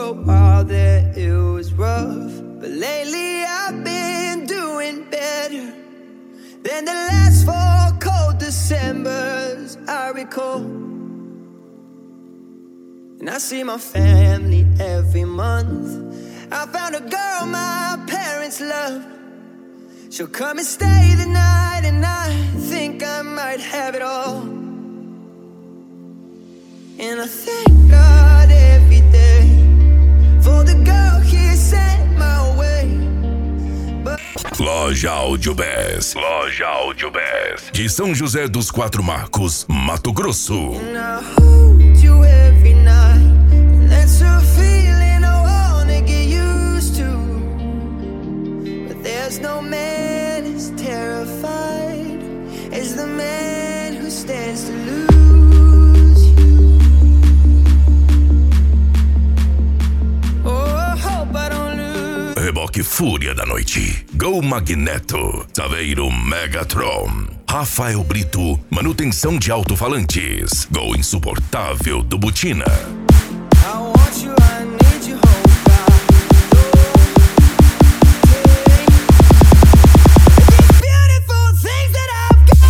a while there it was rough, but lately I've been doing better than the last 4 cold Decembers I recall. And I see my family every month. I found a girl my parents love. She'll come and stay the night, and I think I might have it all. And I thank God every day for the girl he sent my way. Loja Audiobest. Loja Audiobest. De São José dos Quatro Marcos, Mato Grosso. And I hold you every night, and that's a feeling I wanna get used to. But there's no man as terrified as the man who stands to lose you. Oh, I hope I don't lose. Reboque Fúria da Noite, Go Magneto, Saveiro Megatron, Rafael Brito, manutenção de alto-falantes, Go Insuportável do Butina. I want you, I need you, oh God. These beautiful things that I've got.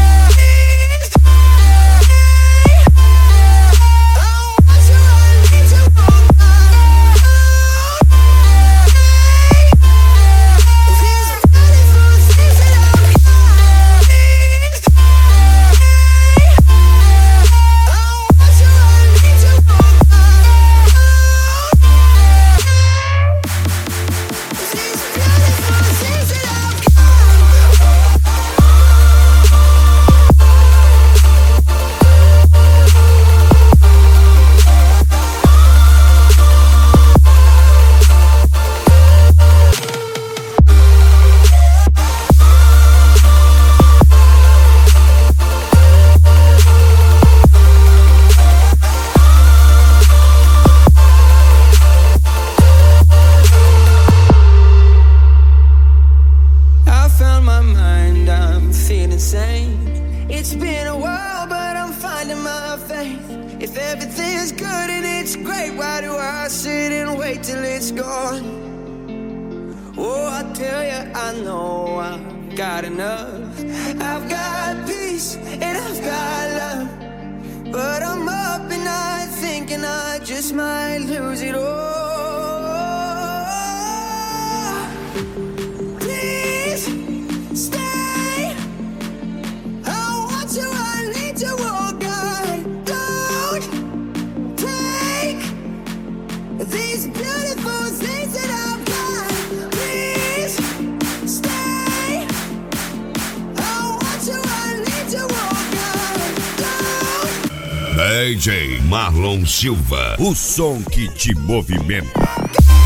I want you, I need you, oh God. These beautiful things that I've got. I want you, I need you, oh It's been a while, but I'm finding my faith. If everything's good and it's great, why do I sit and wait till it's gone? Oh, I tell you, I know I've got enough. I've got peace and I've got love, but I'm up at night thinking I just might lose it all. Please stay. I need to walk on. Don't take these beautiful things that I've got. Please stay. I want you, I need to walk on. Don't. DJ Marlon Silva, o som que te movimenta.